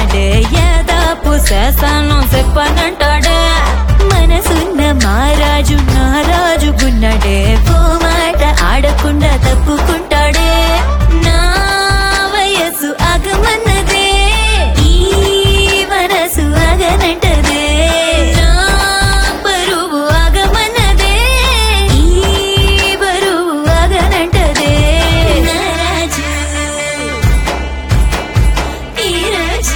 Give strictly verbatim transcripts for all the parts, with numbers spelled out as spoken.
గున్నాడే ఏదాపు చేశాను చెప్పనంటాడే మనసున్న మారాజు నారాజు గున్నాడే ఓ మాట ఆడకుండా తప్పుకుంటాడే నా వయసు ఆగమన్నదే ఈ మనసు ఆగనంటదే నా బరువు ఆగమన్నదే ఈ బరువు ఆగనంటదే నారాజు ఈ రాజు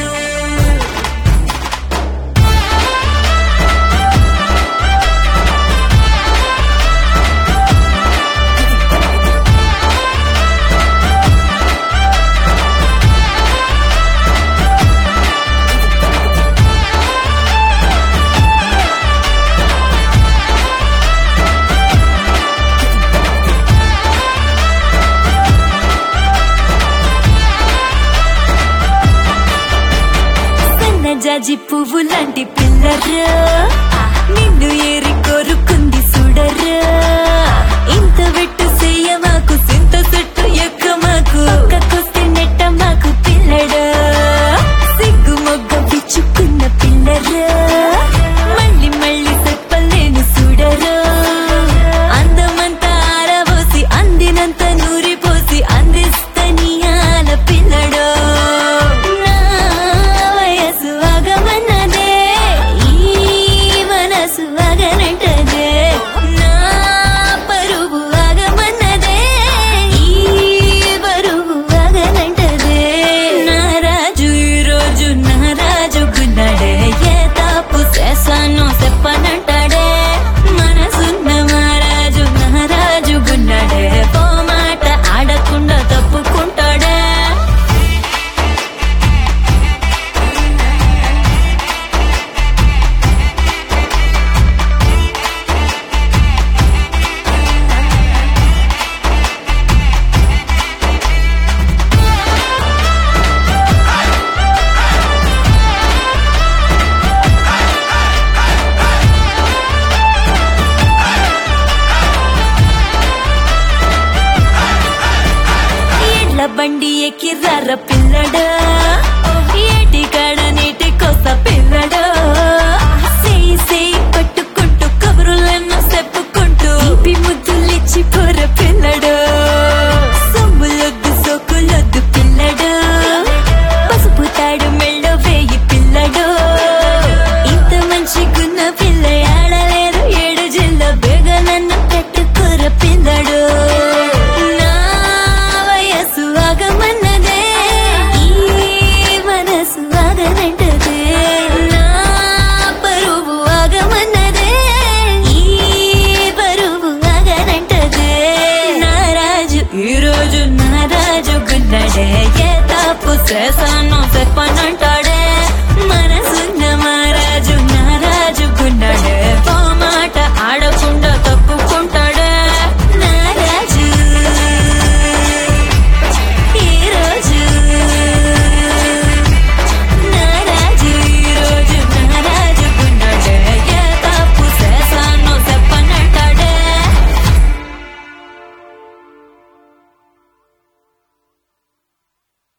జాజి పువ్వు లాంటి పిల్లరా నిన్ను ఏరి కోరుకుంది సుడరా ఇంత వెట్టు చెయ్య మాకు సింత చెట్టు ఎక్క మాకు ఒక్కొస్తే నెట్ట మాకు పిల్లడా సిగ్గు మొగ్గ విచ్చుకున్న పిల్లరా మళ్ళీ మళ్ళీ చెప్పలేను సుడరా అందమంతా ఆరబోసి అందినంత నూరిపోసి అందిస్తని ఆల పిల్లడా చెప్పనంటాడే మనసున్న మహారాజు మహారాజు గున్నాడే ఓ మాట ఆడకుండా తప్పుకుంటాడే బండి ఎక్కిర్ర పిల్లడా ఏటి కాడ నీటి కొస పిల్లడా సేయి సేయి పట్టుకుంటూ కబురులను చెప్పుకుంటూ ఇంపి ముద్దులిచ్చి పోర పిల్లడా సొమ్ములొద్దు సోకులొద్దు పిల్లడా పసుపు తాడు మెళ్ళ వేయి పిల్లడా ఇంత మంచి గున్న పిల్ల ఆడలేదు ఏడు జిల్ల బేగ నన్ను పెట్టుకోర పిల్లడు ఆగమన్నదే ఈ మనసు ఆగనంటదే నా బరువు ఆగమన్నదే ఈ బరువు ఆగనంటదే నారాజు ఈ రోజు నారాజు గున్నాడే ఏ తప్పు చేశాను చెప్పనంటాడే